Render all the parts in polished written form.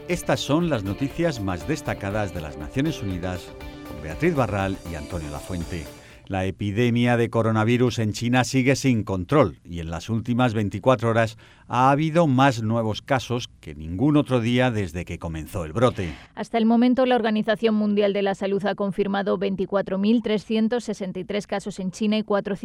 Estas son las noticias más destacadas de las Naciones Unidas con Beatriz Barral y Antonio Lafuente. La epidemia de coronavirus en China sigue sin control y en las últimas 24 horas ha habido más nuevos casos que ningún otro día desde que comenzó el brote. Hasta el momento, la Organización Mundial de la Salud ha confirmado 24.363 casos en China y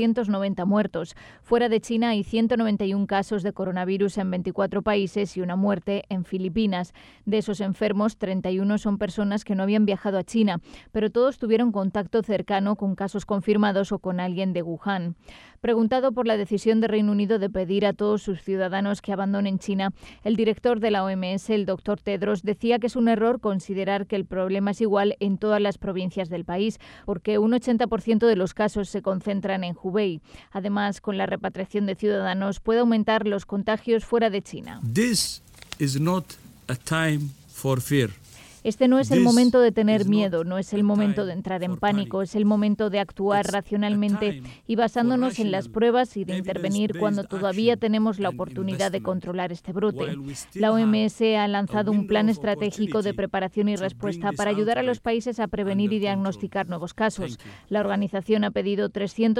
490 muertos. Fuera de China hay 191 casos de coronavirus en 24 países y una muerte en Filipinas. De esos enfermos, 31 son personas que no habían viajado a China, pero todos tuvieron contacto cercano con casos confirmados o con alguien de Wuhan. Preguntado por la decisión de Reino Unido de pedir a todos sus ciudadanos que abandonen China, el director de la OMS, el doctor Tedros, decía que es un error considerar que el problema es igual en todas las provincias del país, porque un 80% de los casos se concentran en Hubei. Además, con la repatriación de ciudadanos puede aumentar los contagios fuera de China. This is not a time for fear. Este no es el momento de tener miedo, no es el momento de entrar en pánico, es el momento de actuar racionalmente y basándonos en las pruebas y de intervenir cuando todavía tenemos la oportunidad de controlar este brote. La OMS ha lanzado un plan estratégico de preparación y respuesta para ayudar a los países a prevenir y diagnosticar nuevos casos. La organización ha pedido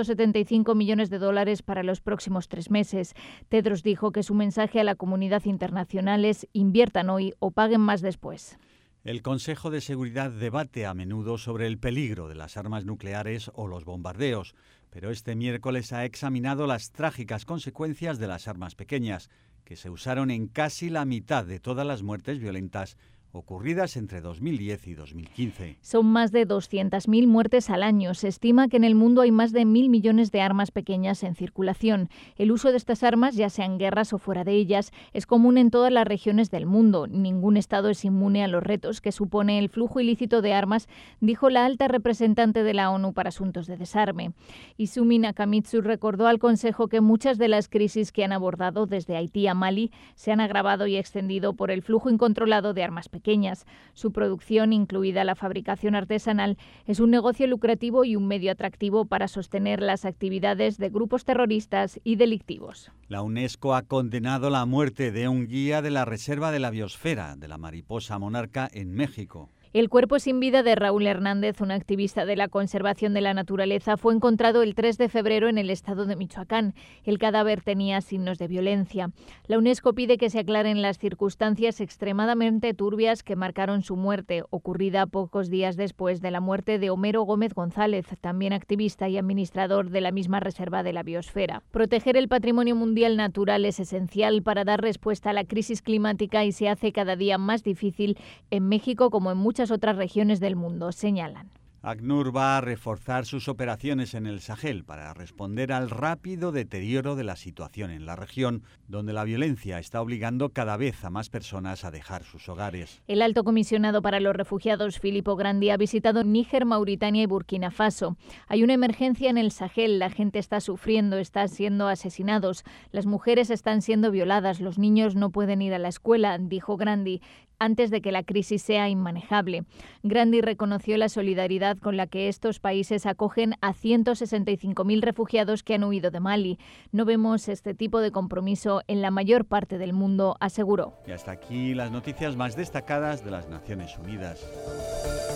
$375 millones para los próximos 3 meses. Tedros dijo que su mensaje a la comunidad internacional es: inviertan hoy o paguen más después. El Consejo de Seguridad debate a menudo sobre el peligro de las armas nucleares o los bombardeos, pero este miércoles ha examinado las trágicas consecuencias de las armas pequeñas, que se usaron en casi la mitad de todas las muertes violentas ocurridas entre 2010 y 2015. Son más de 200.000 muertes al año. Se estima que en el mundo hay más de 1.000 millones de armas pequeñas en circulación. El uso de estas armas, ya sea en guerras o fuera de ellas, es común en todas las regiones del mundo. Ningún Estado es inmune a los retos que supone el flujo ilícito de armas, dijo la alta representante de la ONU para Asuntos de Desarme. Izumi Nakamitsu recordó al Consejo que muchas de las crisis que han abordado desde Haití a Mali se han agravado y extendido por el flujo incontrolado de armas pequeñas. Su producción, incluida la fabricación artesanal, es un negocio lucrativo y un medio atractivo para sostener las actividades de grupos terroristas y delictivos. La UNESCO ha condenado la muerte de un guía de la Reserva de la Biosfera de la mariposa monarca en México. El cuerpo sin vida de Raúl Hernández, un activista de la conservación de la naturaleza, fue encontrado el 3 de febrero en el estado de Michoacán. El cadáver tenía signos de violencia. La UNESCO pide que se aclaren las circunstancias extremadamente turbias que marcaron su muerte, ocurrida pocos días después de la muerte de Homero Gómez González, también activista y administrador de la misma Reserva de la Biosfera. Proteger el patrimonio mundial natural es esencial para dar respuesta a la crisis climática y se hace cada día más difícil en México como en muchas otras regiones del mundo, señalan. ACNUR va a reforzar sus operaciones en el Sahel para responder al rápido deterioro de la situación en la región, donde la violencia está obligando cada vez a más personas a dejar sus hogares. El alto comisionado para los refugiados, Filippo Grandi, ha visitado Níger, Mauritania y Burkina Faso. Hay una emergencia en el Sahel, la gente está sufriendo, están siendo asesinados, las mujeres están siendo violadas, los niños no pueden ir a la escuela, dijo Grandi, antes de que la crisis sea inmanejable. Grandi reconoció la solidaridad con la que estos países acogen a 165.000 refugiados que han huido de Mali. No vemos este tipo de compromiso en la mayor parte del mundo, aseguró. Y hasta aquí las noticias más destacadas de las Naciones Unidas.